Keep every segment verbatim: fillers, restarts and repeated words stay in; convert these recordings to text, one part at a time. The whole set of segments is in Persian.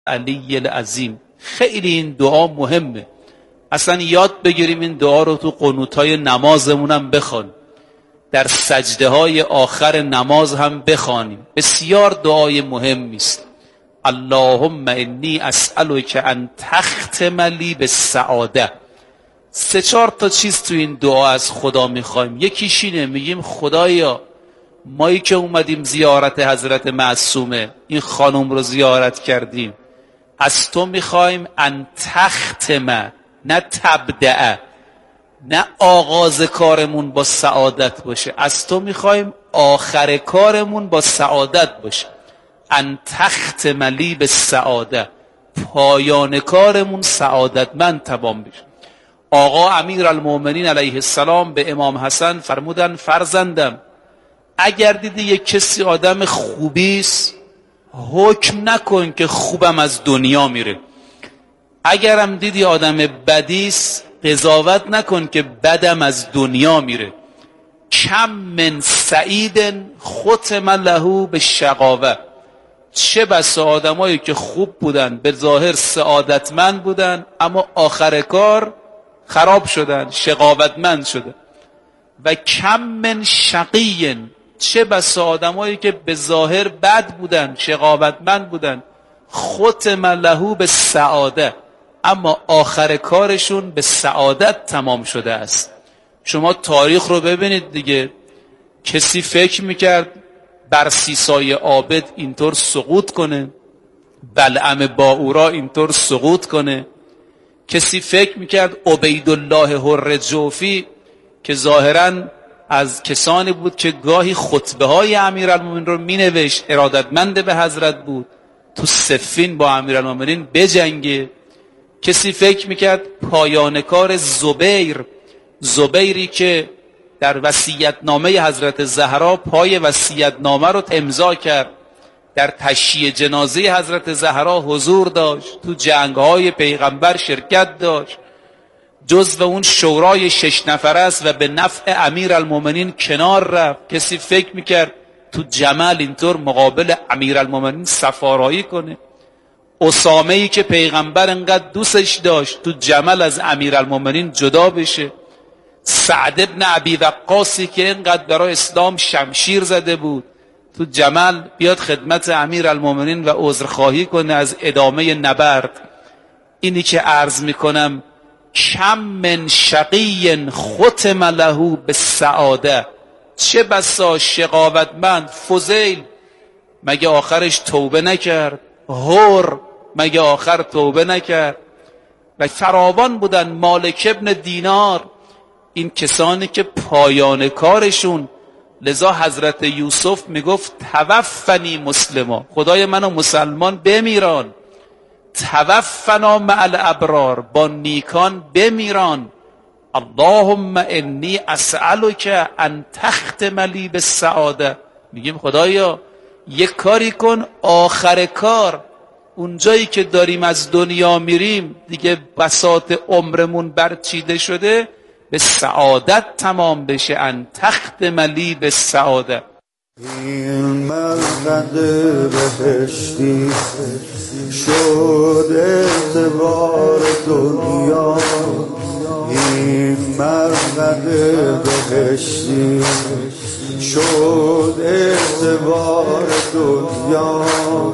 علی العظیم. خیلی این دعا مهمه، اصلا یاد بگیریم این دعا رو تو قنوتای نمازمون هم بخوان، در سجده های آخر نماز هم بخوانیم. بسیار دعای مهمی است. اللهم انی اسألک ان تختم لی بالسعاده. سه چهار تا چیز تو این دعا از خدا میخوایم. یکیش اینه، میگیم خدایا مایی که اومدیم زیارت حضرت معصومه، این خانم رو زیارت کردیم، از تو میخوایم ان تختم، نه تبدأ، نه آغاز کارمون با سعادت باشه، از تو میخوایم آخر کارمون با سعادت باشه. ان تختم لی بالسعاده، پایان کارمون سعادتمند تمام بشه. آقا امیرالمومنین علیه السلام به امام حسن فرمودن فرزندم اگر دیدی یک کسی آدم خوبیست حکم نکن که خوبم از دنیا میره، اگرم دیدی آدم بدیست قضاوت نکن که بدم از دنیا میره. کم من سعید ختم له بالشقاوه، چه بسا آدمایی که خوب بودن به ظاهر سعادتمند بودن اما آخر کار خراب شدن، شقاوتمند شدن. و کم من شقی، چه بسا آدمایی که به ظاهر بد بودن شقاوتمند بودن ختم له بالسعاده، اما آخر کارشون به سعادت تمام شده است. شما تاریخ رو ببینید دیگه، کسی فکر میکرد بر سیسای عابد اینطور سقوط کنه، بلعم باورا اینطور سقوط کنه، کسی فکر میکرد عبیدالله حر جوفی که ظاهراً از کسانی بود که گاهی خطبه های امیرالمومنین رو مینوشت، ارادتمند به حضرت بود، تو صفین با امیرالمومنین بجنگه. کسی فکر میکرد پایان کار زبیر، زبیری که در وصیت‌نامه حضرت زهرا پای وصیت‌نامه رو امضا کرد، در تشییع جنازه حضرت زهرا حضور داشت، تو جنگ‌های پیغمبر شرکت داشت، جزو اون شورای شش نفره است و به نفع امیرالمومنین کنار رفت. کسی فکر میکرد تو جمل اینطور مقابل امیرالمومنین سفارایی کنه. اسامه‌ای که پیغمبر انقدر دوستش داشت تو جمل از امیرالمومنین جدا بشه. سعد ابن ابی وقاصی که انقدر برای اسلام شمشیر زده بود تو جمل بیاد خدمت امیرالمومنین و عذرخواهی کنه از ادامه نبرد. اینی که عرض میکنم کم من شقی ختم له بالسعاده، چه بسا شقاوتمند. فضیل مگه آخرش توبه نکرد؟ هور مگه آخر توبه نکرد؟ و فراوان بودن. مالک ابن دینار، این کسانی که پایان کارشون، لذا حضرت یوسف میگفت توفنی مسلما، خدای منو مسلمان بمیران، توفنا مع الابرار، با نیکان بمیران. اللهم انی اسألک ان تختم لی بالسعاده. میگیم خدایا یک کاری کن آخر کار، اونجایی که داریم از دنیا میریم دیگه بساط عمرمون برچیده شده، به سعادت تمام بشه. ان تختم لی بالسعاده. این مقعد بهشتی شد اعتبار دنیا، این مقعد بهشتی شد اعتبار دنیا،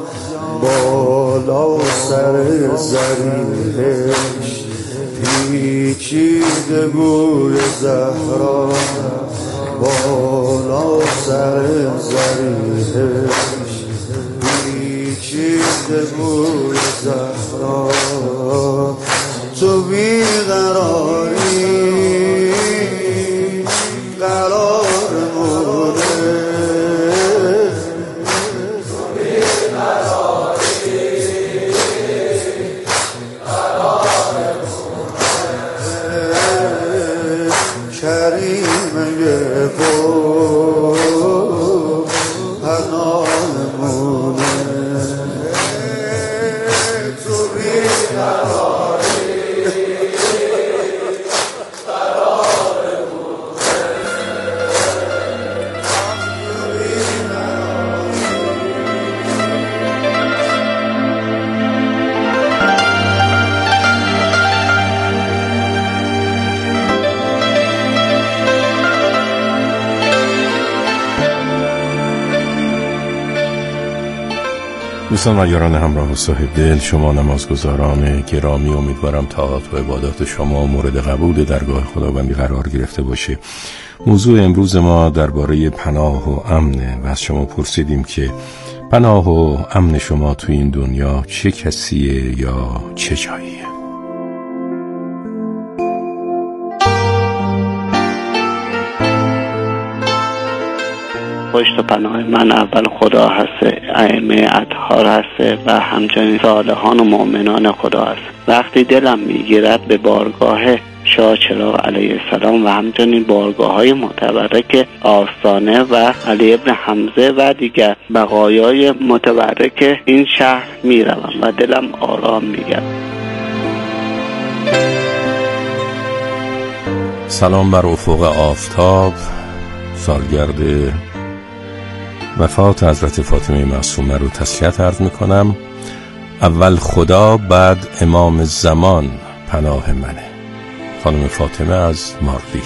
بالا سر زریحش پیچیده بوی زهرا، بالا سر زریحش پیچیده بوی زهرا. تو بیقراری قرار مونه، تو بیقراری قرار مونه، کریمه با حنان مونه، تو بیقراری دوستان و یاران همراه و صاحب دل، شما نمازگزاران گرامی، امیدوارم طاعات و عبادات شما مورد قبول درگاه خداوندی قرار گرفته باشه. موضوع امروز ما درباره پناه و امنه و از شما پرسیدیم که پناه و امن شما تو این دنیا چه کسیه یا چه جاییه؟ پشت و پناه من اول خدا هست، ائمه اطهار هست و همچنین صالحان و مؤمنان خدا هست. وقتی دلم میگیرد به بارگاه شاه چراغ علیه السلام و همچنین بارگاه های متبرک آستانه و علی ابن حمزه و دیگر بقایای متبرک این شهر میروم و دلم آرام میگرد. سلام بر افق آفتاب. سالگرد وفات حضرت فاطمه معصومه رو تسلیت عرض میکنم. اول خدا، بعد امام زمان پناه منه. خانم فاطمه از ماردیک.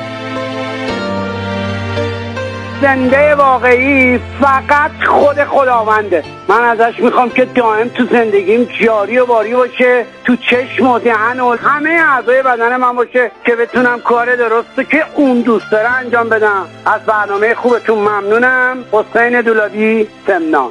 زنده واقعی فقط خود خداونده. من ازش میخوام که دائم تو زندگیم جاری و باری باشه، تو چشم و دهن و همه اعضای بدن من باشه که بتونم کار درسته که اون دوست داره انجام بدم. از برنامه خوبتون ممنونم. حسین دولابی، سمنان.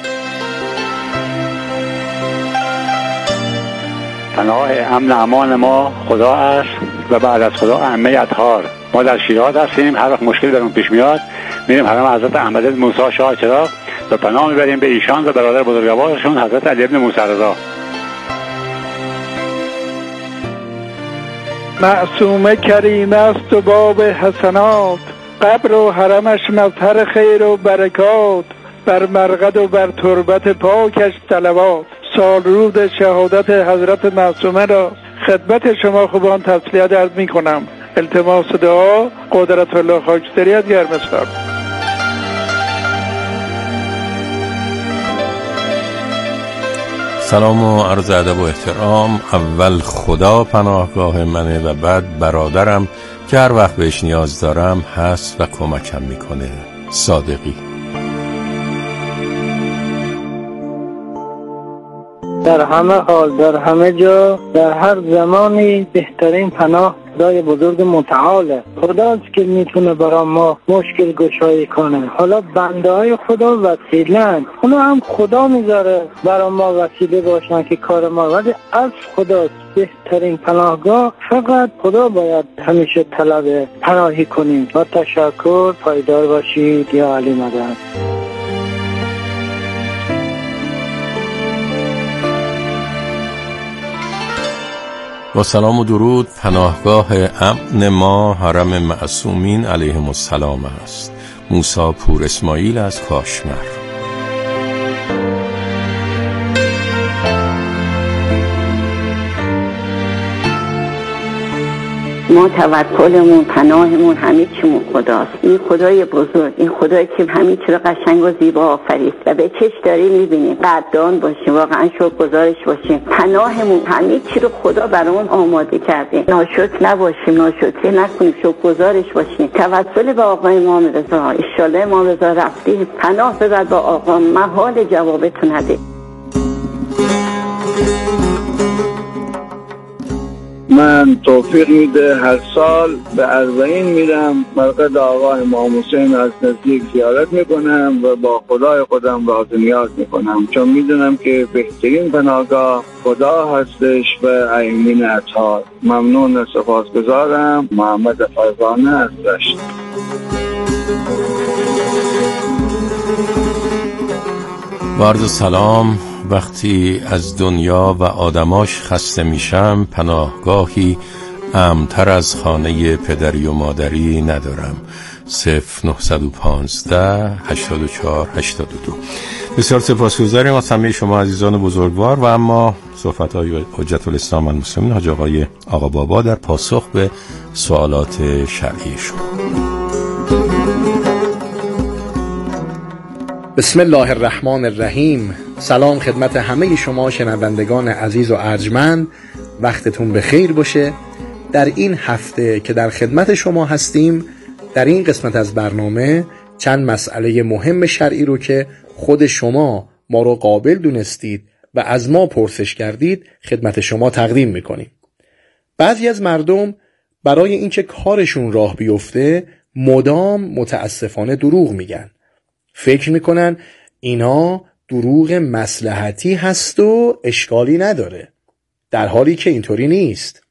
پناه امن امان ما خدا است و بعد از خدا ائمه اطهار. ما در شیراز هستیم. هر وقت مشکلی برامون پیش میاد میریم حرم حضرت احمد موسی شاه چراغ و پناه میبریم به ایشان و برادر بزرگوارشون حضرت علی ابن موسی رضا. معصومه کریم است و باب حسنات، قبر و حرمش مظهر خیر و برکات، بر مرقد و بر تربت پاکش صلوات. سال رود شهادت حضرت معصومه را خدمت شما خوبان تسلیت عرض می کنم. التماس دعا قدرت الله خاکستری از گرمستان. سلام و عرض ادب و احترام. اول خدا پناهگاه منه و بعد برادرم که هر وقت بهش نیاز دارم هست و کمکم میکنه. صادقی. در همه حال، در همه جا، در هر زمانی بهترین پناه خدای بزرگ متعاله. خداست که میتونه برای ما مشکل گشایی کنه. حالا بنده های خدا وسیله‌اند، اونا هم خدا میذاره برای ما وسیله باشن که کار ما، ولی از خداست بهترین پناهگاه. فقط خدا باید همیشه طلب پناهی کنیم. با تشکر، پایدار باشید. یا علی مدد. با سلام و درود. پناهگاه امن ما حرم معصومین علیهم السلام است. موسی پور اسماعیل از کاشمر. ما توکلمون، پناهمون، همه چیمون خداست. این خدای بزرگ، این خدایی که همه چی رو قشنگ و زیبا آفرید و به چشم داریم میبینیم. قدردان باشیم، واقعا شکرگزارش باشیم. پناهمون، همه چی رو خدا برامون آماده کرده. ناشکر نباشیم، ناشکری نکنیم، شکرگزارش باشیم. توسل به آقای امام رضا، ان شاءالله امام رضا رفتیم پناه ببر با آقا، محال جوابتون نده. من توفیق میده هر سال به اربعین میرم، مرقد آقا امام حسین از نزدیک زیارت میکنم و با خدای خودم راز نیاز میکنم، چون میدونم که بهترین پناهگاه خدا هستش و ائمه اطهار. ممنون و سپاسگزارم. محمد فرزانه از رشت. عرض سلام. وقتی از دنیا و آدماش خسته میشم پناهگاهی امن‌تر از خانه پدری و مادری ندارم. صفر نه یک پنج هشتاد و چهار هشتاد و دو. بسیار سپاسگزاریم از همه شما عزیزان بزرگوار. و اما صحبت‌های حجت الاسلام والمسلمین حاج آقای آقا بابا در پاسخ به سوالات شرعی شما. بسم الله الرحمن الرحیم. سلام خدمت همه شما شنوندگان عزیز و ارجمند. وقتتون بخیر باشه. در این هفته که در خدمت شما هستیم، در این قسمت از برنامه چند مسئله مهم شرعی رو که خود شما ما رو قابل دونستید و از ما پرسش کردید خدمت شما تقدیم میکنیم. بعضی از مردم برای اینکه کارشون راه بیفته مدام متاسفانه دروغ میگن. فکر میکنن اینا دروغ مصلحتی هست و اشکالی نداره، در حالی که اینطوری نیست.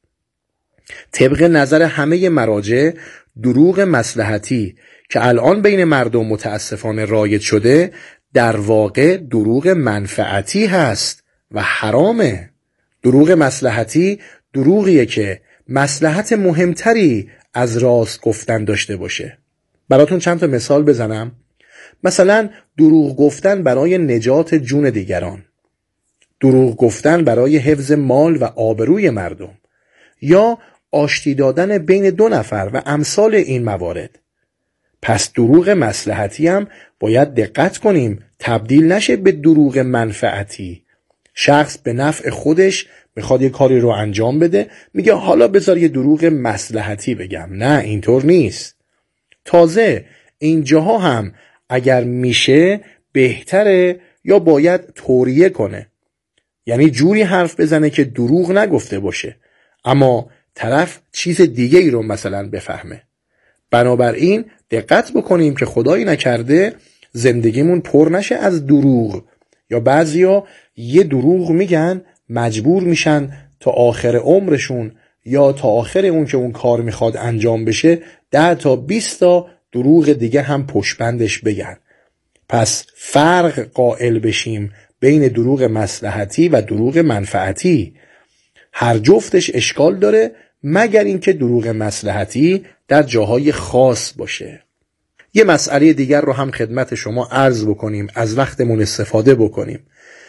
طبق نظر همه مراجع دروغ مصلحتی که الان بین مردم متاسفانه رایج شده در واقع دروغ منفعتی هست و حرامه. دروغ مصلحتی دروغیه که مصلحت مهمتری از راست گفتن داشته باشه. براتون چند تا مثال بزنم. مثلا دروغ گفتن برای نجات جون دیگران، دروغ گفتن برای حفظ مال و آبروی مردم، یا آشتی دادن بین دو نفر و امثال این موارد. پس دروغ مصلحتی هم باید دقت کنیم تبدیل نشه به دروغ منفعتی. شخص به نفع خودش میخواد یه کاری رو انجام بده، میگه حالا بذار یه دروغ مصلحتی بگم. نه، اینطور نیست. تازه اینجاها هم اگر میشه بهتره یا باید توریه کنه، یعنی جوری حرف بزنه که دروغ نگفته باشه اما طرف چیز دیگه ای رو مثلا بفهمه. بنابراین دقت بکنیم که خدایی نکرده زندگیمون پر نشه از دروغ، یا بعضیا یه دروغ میگن مجبور میشن تا آخر عمرشون یا تا آخر اون که اون کار میخواد انجام بشه ده تا بیست تا دروغ دیگه هم پشتبندش بگن. پس فرق قائل بشیم بین دروغ مصلحتی و دروغ منفعتی. هر جفتش اشکال داره مگر اینکه دروغ مصلحتی در جاهای خاص باشه. یه مسئله دیگر رو هم خدمت شما عرض بکنیم، از وقتمون استفاده بکنیم.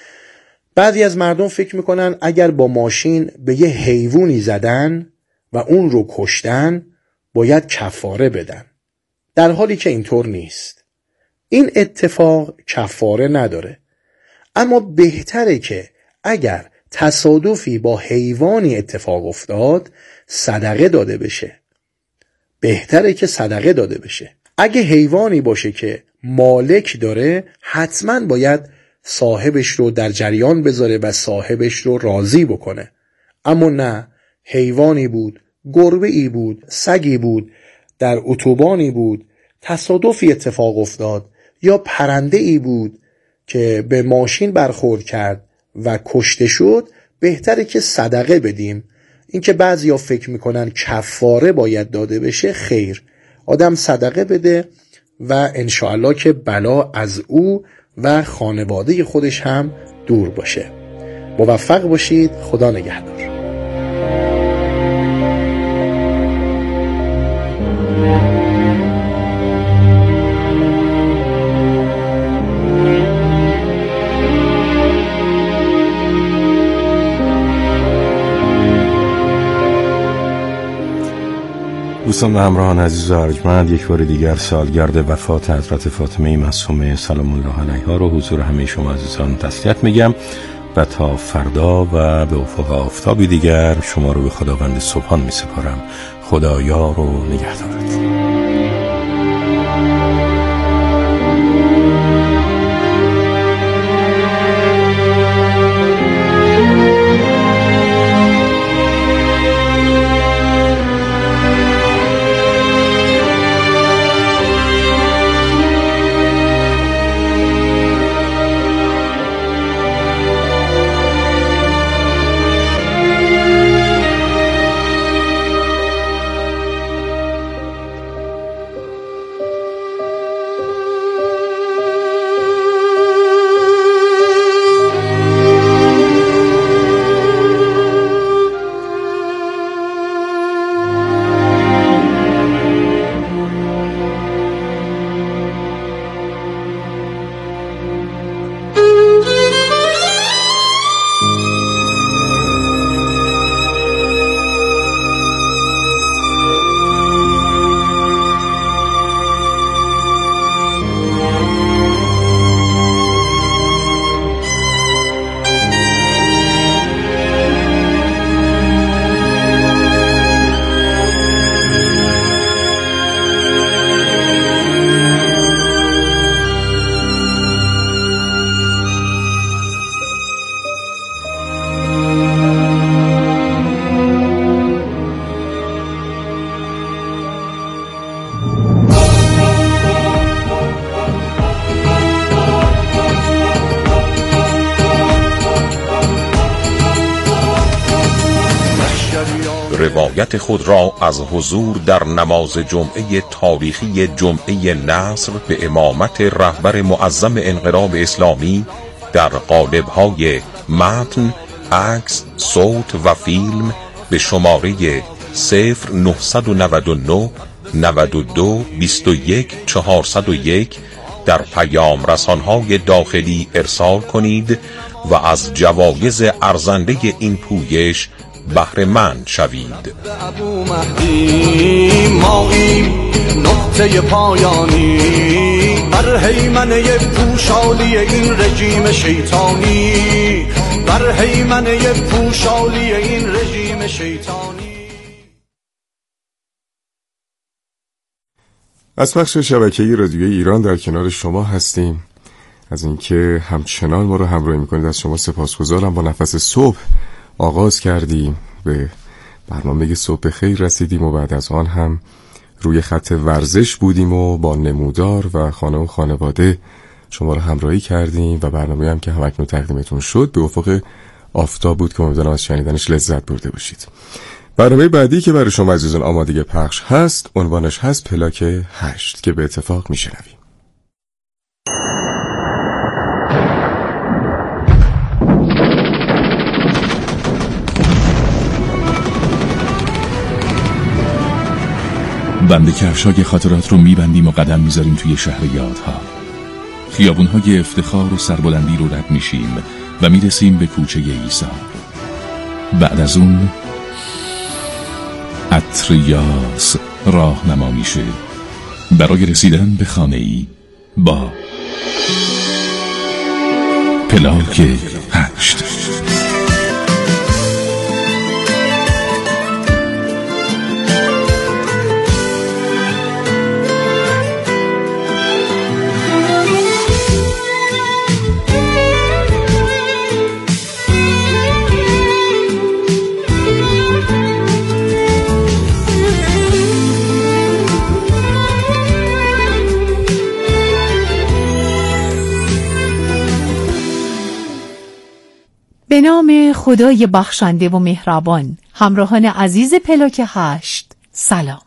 بعضی از مردم فکر میکنن اگر با ماشین به یه حیوانی زدن و اون رو کشتن باید کفاره بدن، در حالی که اینطور نیست. این اتفاق کفاره نداره، اما بهتره که اگر تصادفی با حیوانی اتفاق افتاد صدقه داده بشه. بهتره که صدقه داده بشه. اگه حیوانی باشه که مالک داره حتما باید صاحبش رو در جریان بذاره و صاحبش رو راضی بکنه. اما نه، حیوانی بود، گربه ای بود، سگی بود، در اتوبانی بود، تصادفی اتفاق افتاد، یا پرنده ای بود که به ماشین برخورد کرد و کشته شد، بهتره که صدقه بدیم. این که بعضیا فکر میکنن کفاره باید داده بشه، خیر، آدم صدقه بده و انشاءالله که بلا از او و خانواده خودش هم دور باشه. موفق باشید. خدا نگهدار. دوستان و همراهان عزیز و ارجمند، یک بار دیگر سالگرد وفات حضرت فاطمه معصومه سلام الله علیها رو حضور همه شما عزیزان تسلیت میگم و تا فردا و به افق آفتابی دیگر شما رو به خداوند سبحان میسپارم. خدا یار و نگهدارت. روایت خود را از حضور در نماز جمعه تاریخی جمعه نصر به امامت رهبر معظم انقلاب اسلامی در قالب‌های متن، عکس، صوت و فیلم به شماره صفر نهصد و نود و نه نود و دو بیست و یک چهارصد و یک در پیام رسانهای داخلی ارسال کنید و از جوایز ارزنده این پویش بهره مند شوید. ابو مهدی ماییم نقطه پایانی بر هیمنه پوشالی این رژیم شیطانی، بر هیمنه پوشالی این رژیم شیطانی. از بخش شبکه‌ای رادیوی ایران در کنار شما هستیم. از اینکه همچنان ما رو همراهی میکنید از شما سپاسگزارم. با نفس صبح آغاز کردیم، به برنامه صبح خیر رسیدیم و بعد از آن هم روی خط ورزش بودیم و با نمودار و خانه و خانواده شما رو همراهی کردیم و برنامه هم که همکنون تقدیمتون شد به افق آفتاب بود که امیدوارم از شنیدنش لذت برده باشید. برنامه بعدی که برای شما عزیزان آمادگی پخش هست عنوانش هست پلاک هشت که به اتفاق میشنویم. بند کفشای خاطرات رو میبندیم و قدم میذاریم توی شهر یادها. خیابونهای افتخار و سربلندی رو رد میشیم و میرسیم به کوچه ایثار. بعد از اون عطر یاس راهنما میشه برای رسیدن به خانه‌ای با پلاک هشت. به نام خدای بخشنده و مهربان. همراهان عزیز پلاک هشت، سلام.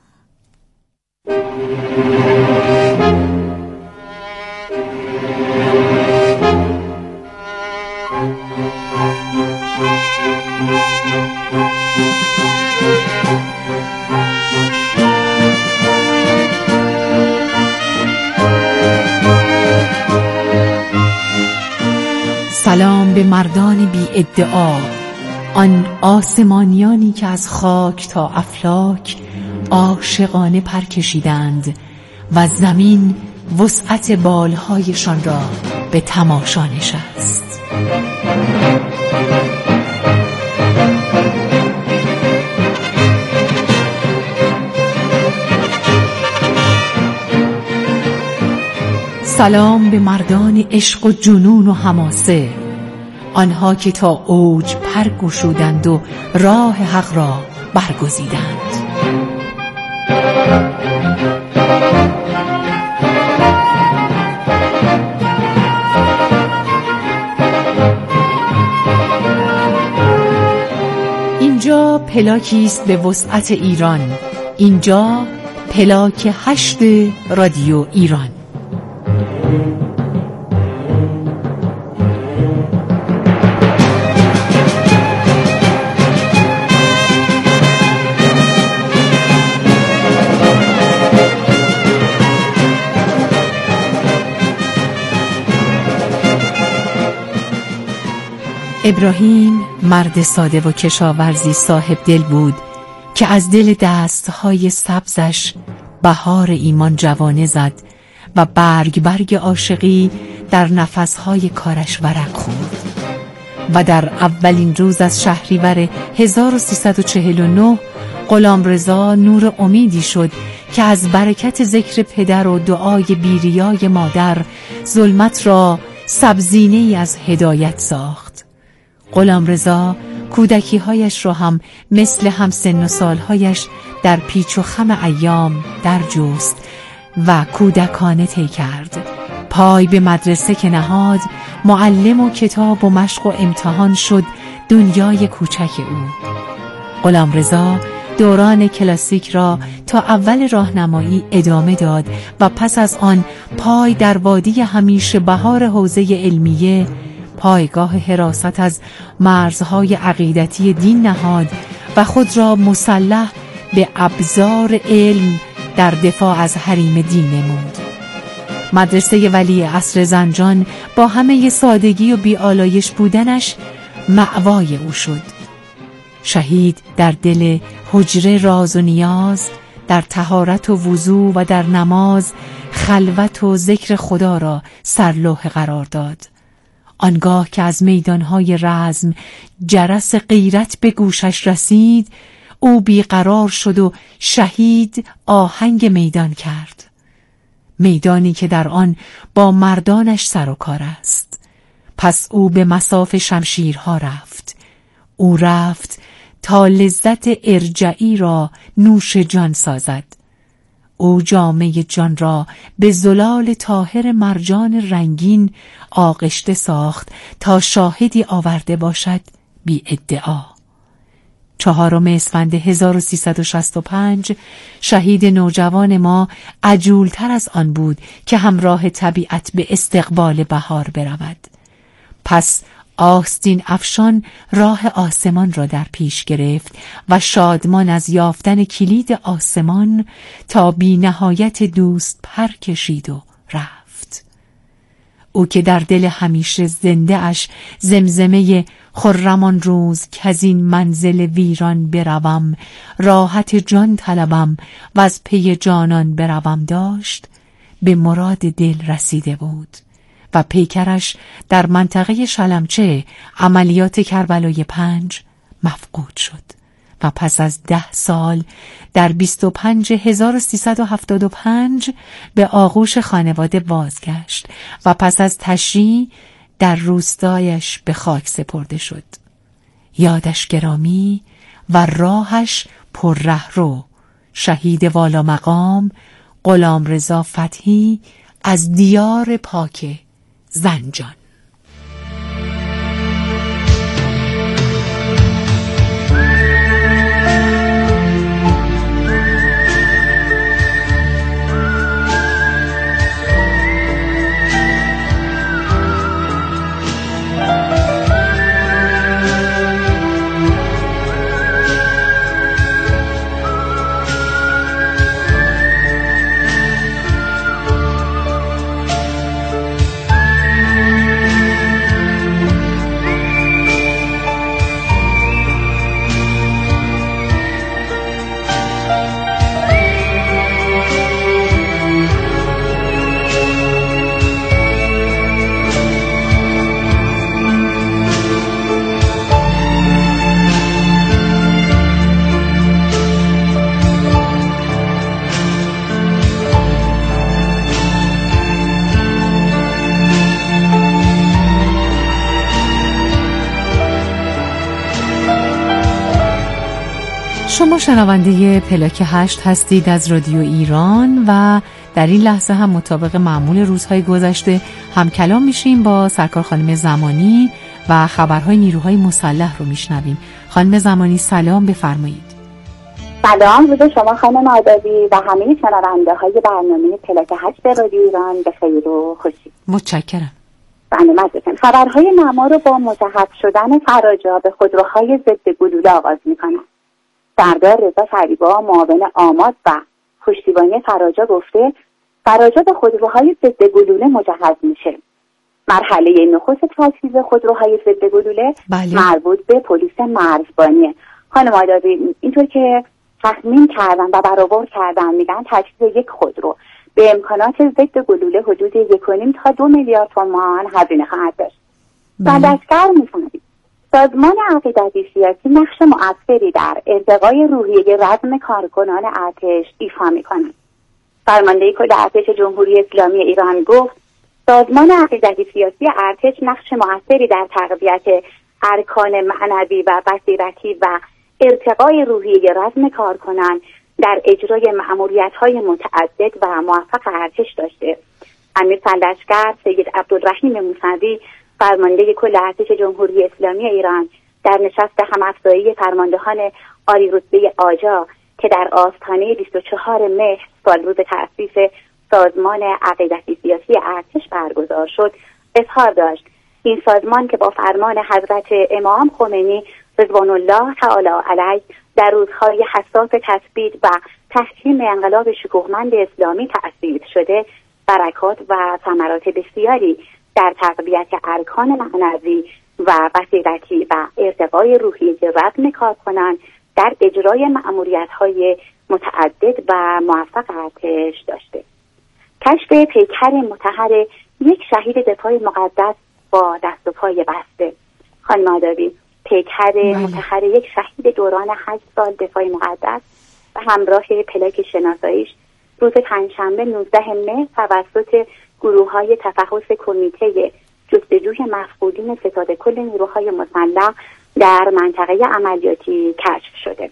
سلام به مردان بی ادعا، آن آسمانیانی که از خاک تا افلاک عاشقانه پر کشیدند و زمین وسعت بالهایشان را به تماشا نشست. سلام به مردان عشق و جنون و حماسه، آنها که تا اوج پر گشودند و راه حق را برگزیدند. اینجا پلاکی است به وسعت ایران، اینجا پلاک هشت رادیو ایران. ابراهیم مرد ساده و کشاورزی صاحب دل بود که از دل دستهای سبزش بهار ایمان جوانه زد و برگ برگ عاشقی در نفسهای کارش ورق خورد و در اولین روز از شهریور هزار و سیصد و چهل و نه غلامرضا نور امیدی شد که از برکت ذکر پدر و دعای بیریای مادر ظلمت را سبزینه‌ای از هدایت ساخت. غلامرضا کودکی‌هایش را هم مثل همسن و سالهایش در پیچ و خم ایام در جست و کودکانه طی کرد. پای به مدرسه که نهاد، معلم و کتاب و مشق و امتحان شد دنیای کوچک او. غلامرضا دوران کلاسیک را تا اول راهنمایی ادامه داد و پس از آن پای در وادی همیشه بهار حوزه علمیه، پایگاه حراست از مرزهای عقیدتی دین نهاد و خود را مسلح به ابزار علم در دفاع از حریم دین نمود. مدرسه ولی عصر زنجان با همه سادگی و بی‌آلایش بودنش مأوای او شد. شهید در دل حجره راز و نیاز، در طهارت و وضو و در نماز خلوت و ذکر خدا را سرلوح قرار داد. آنگاه که از میدانهای رزم جرس غیرت به گوشش رسید، او بیقرار شد و شهید آهنگ میدان کرد. میدانی که در آن با مردانش سر و کار است. پس او به مصاف شمشیرها رفت. او رفت تا لذت ارجعی را نوش جان سازد. او جامه جان را به زلال طاهر مرجان رنگین آغشته ساخت تا شاهدی آورده باشد بی ادعا. چهارم اسفند هزار و سیصد و شصت و پنج شهید نوجوان ما عجولتر از آن بود که همراه طبیعت به استقبال بهار برود. پس آستین افشان راه آسمان را در پیش گرفت و شادمان از یافتن کلید آسمان تا بی نهایت دوست پر کشید و رفت. او که در دل همیشه زنده اش زمزمه خرمان روز که از این منزل ویران بروم، راحت جان طلبم و از پی جانان بروم داشت، به مراد دل رسیده بود و پیکرش در منطقه شلمچه عملیات کربلای پنج مفقود شد و پس از ده سال در بیست و پنج هزار و سیصد و هفتاد و پنج به آغوش خانواده بازگشت و پس از تشییع در روستایش به خاک سپرده شد. یادش گرامی و راهش پر رهرو، شهید والا مقام غلامرضا فتحی از دیار پاک زنجان. شما شنونده پلاک هشت هستید از رادیو ایران و در این لحظه هم مطابق معمول روزهای گذشته هم کلام میشیم با سرکار خانم زمانی و خبرهای نیروهای مسلح رو میشنویم. خانم زمانی سلام بفرمایید. سلام، روز شما خانم آدابی و همه شنونده های برنامه پلاک هشت رادیو ایران به خیر و خوشی. متشکرم. بله مزدن. خبرهای نما رو با مجهز شدن فراجا به خودروهای ضد گلوله آغاز میکنم. سردار رضا فریبا معاون آماد و پشتیبانی فراجا گفته فراجا به خودروهای ضد گلوله مجهز میشه. مرحله نخست تجهیز خودروهای ضد گلوله بله. مربوط به پلیس مرزبانیه. خانم آدابی اینطور که تخمین کردن و برآورد کردن میگن تجهیز یک خودرو به امکانات ضد گلوله حدود یک و نیم تا دو میلیارد تومان هزینه خواهد داشت. بلشگر میفهمید سازمان عقیدتی سیاسی نقش مؤثری در ارتقای روحیه رزم کارکنان ارتش ایفا می‌کند. فرمانده کل ارتش جمهوری اسلامی ایران گفت سازمان عقیدتی سیاسی ارتش نقش مؤثری در تقویت ارکان معنوی و بصیرتی و ارتقای روحیه رزم کارکنان در اجرای مأموریت‌های متعدد و موفق ارتش داشته. امیر سرلشکر سید عبدالرحیم موسوی فرمانده کل ارتش جمهوری اسلامی ایران در نشست هم‌افزایی فرماندهان عالی رتبه آجا که در آستانه بیست و چهارم مهر سال روز تأسیس سازمان عقیدتی سیاسی ارتش برگزار شد اظهار داشت این سازمان که با فرمان حضرت امام خمینی رضوان الله تعالی علیه در روزهای حساس تثبیت و تحکیم انقلاب شکوهمند اسلامی تأسیس شده، برکات و ثمرات بسیاری در تقویت ارکان معنوی و بصیرتی و ارتقای روحی رغم کارکنان در اجرای مأموریت‌های متعدد و موفق ارتش داشته. کشف پیکر مطهر یک شهید دفاع مقدس با دست و پای بسته. خانم آدابی، پیکر مطهر یک شهید دوران هشت سال دفاع مقدس و همراه پلاک شناساییش روز پنجشنبه نوزدهم مهر توسط گروه‌های تفحص کمیته جستجوی مفقودین ستاد کل نیروهای مسلح در منطقه عملیاتی کشف شده.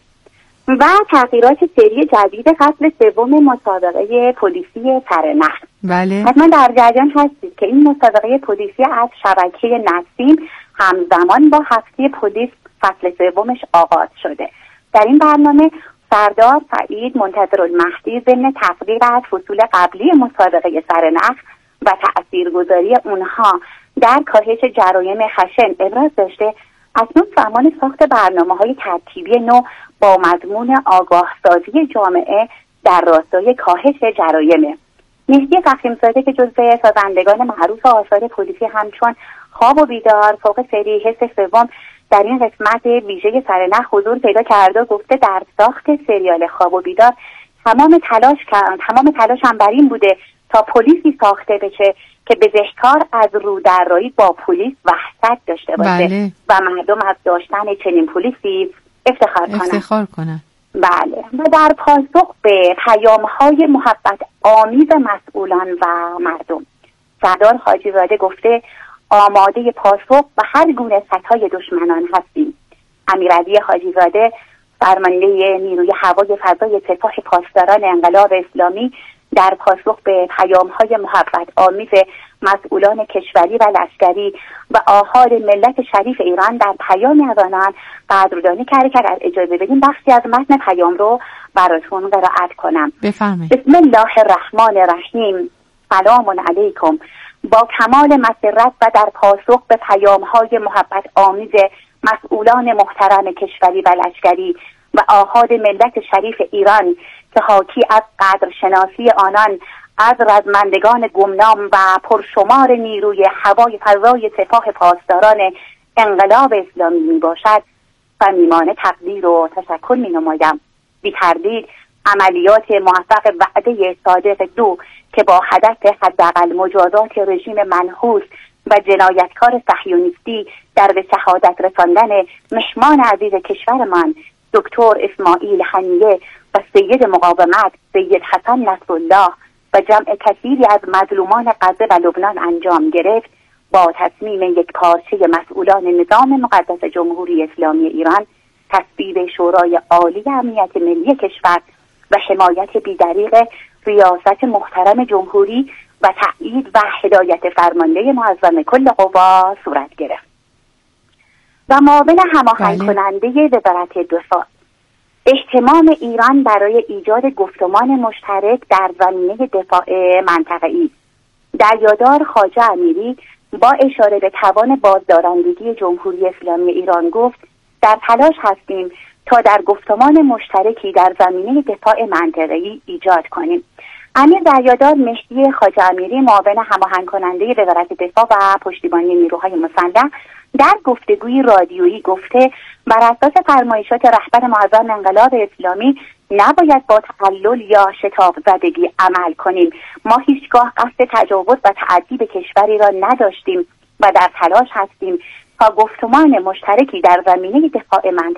و تغییرات سری جدید فصل سوم مسابقه پلیسی سرنخ. بله. حتما در جریان هستید که این مسابقه پلیسی از شبکه نسیم همزمان با هفته پلیس فصل سومش آغاز شده. در این برنامه سردار سعید منتظرالمهدی ضمن تقریر از فصول قبلی مسابقه سرنخ و تأثیرگذاری اونها در کاهش جرایم خشن ابراز داشته اکنون زمان ساخت برنامه‌های ترتیبی نو با مضمون آگاه سازی جامعه در راستای کاهش جرایم. مهدی فخیم‌زاده که جزو سازندگان معروف آثار پلیسی همچون خواب و بیدار، فوق سری، حس سوم در این قسمت ویژه سرنخ حضور پیدا کرده و گفته در ساخت سریال خواب و بیدار تمام تلاش کردم تمام تلاشم بر این بوده تا پلیسی ساخته بشه که بزهکار از رو درایی با پلیس وحشت داشته باشه. بله. و مردم از داشتن چنین پلیسی افتخار کنن. افتخار کنن. بله. و در پاسخ به پیام‌های محبت آمیز مسئولان و مردم، سردار حاجی زاده گفته آماده پاسخ به هر گونه سطح‌های دشمنان هستیم. امیرعلی حاجی زاده فرمانده نیروی هوای فضای سپاه پاسداران انقلاب اسلامی در پاسخ به پیام‌های محبت آمیز مسئولان کشوری و لشکری و آحاد ملت شریف ایران در پیامی از آنان قدردانی کرده که اگر اجازه بدین بخشی از متن پیام رو براتون قرائت کنم. بفرمایید. بسم الله الرحمن الرحیم. سلام علیکم. با کمال مسرت و در پاسخ به پیام‌های محبت آمیز مسئولان محترم کشوری و لشکری و آحاد ملت شریف ایران که حاکی از قدرشناسی آنان از رزمندگان گمنام و پرشمار نیروی هوای فضای سپاه پاسداران انقلاب اسلامی می باشد صمیمانه تقدیر و تشکر می نمایم. بی تردید عملیات موفق وعده صادق دو که با هدف حداقل مجازات رژیم منحوس و جنایتکار صهیونیستی در به شهادت رساندن مهمان عزیز کشورمان دکتر اسماعیل هنیه و سید مقاومت سید حسن نصرالله و جمع کثیری از مظلومان غزه و لبنان انجام گرفت، با تصمیم یک پارچه مسئولان نظام مقدس جمهوری اسلامی ایران تصویب شورای عالی امنیت ملی کشور و حمایت بی‌دریغ ریاست محترم جمهوری و تأیید و هدایت فرمانده معظم کل قوا صورت گرفت. و معاون هماهنگ کننده وزارت دفاع، اهتمام ایران برای ایجاد گفتمان مشترک در زمینه دفاع منطقه‌ای. دریادار خواجه امیری با اشاره به توان بازدارندگی جمهوری اسلامی ایران گفت در تلاش هستیم تا در گفتمان مشترکی در زمینه دفاع منطقه‌ای ایجاد کنیم. امیر دریادار مهدی خواجه امیری معاون هماهنگ کننده وزارت دفاع و پشتیبانی نیروهای مسلح در گفتگوی رادیویی گفته بر اساس فرمایشات رهبر معظم انقلاب اسلامی نباید با تقلل یا شتاب زدگی عمل کنیم. ما هیچگاه قصد تجاوز و تعدی به کشوری را نداشتیم و در تلاش هستیم تا گفتمان مشترکی در زمینه دفاع منطقه